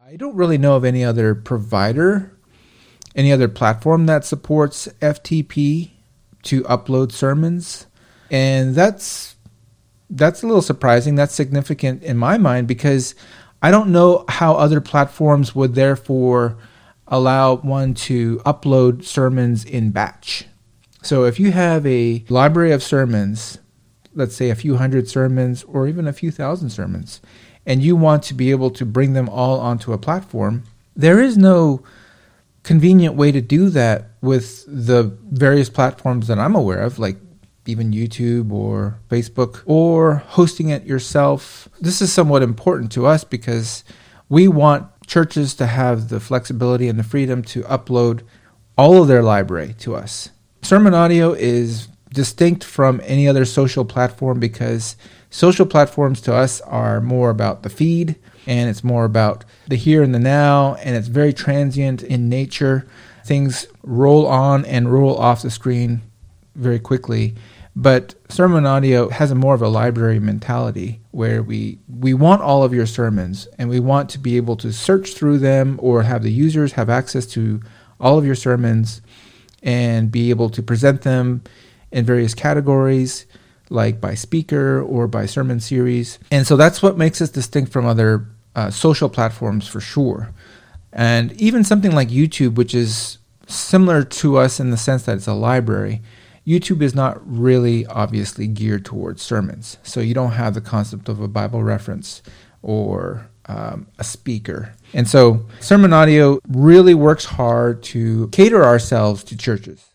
I don't really know of any other provider, any other platform that supports FTP to upload sermons. And that's a little surprising. That's significant in my mind because I don't know how other platforms would therefore allow one to upload sermons in batch. So if you have a library of sermons, let's say a few hundred sermons or even a few thousand sermons, and you want to be able to bring them all onto a platform, there is no convenient way to do that with the various platforms that I'm aware of, like even YouTube or Facebook, or hosting it yourself. This is somewhat important to us because we want churches to have the flexibility and the freedom to upload all of their library to us. Sermon audio is distinct from any other social platform because social platforms to us are more about the feed, and it's more about the here and the now, and it's very transient in nature. Things roll on and roll off the screen very quickly. But sermon audio has a more of a library mentality where we want all of your sermons, and we want to be able to search through them or have the users have access to all of your sermons and be able to present them in various categories, like by speaker or by sermon series. And so that's what makes us distinct from other social platforms for sure. And even something like YouTube, which is similar to us in the sense that it's a library, YouTube is not really obviously geared towards sermons. So you don't have the concept of a Bible reference or a speaker. And so sermon audio really works hard to cater ourselves to churches.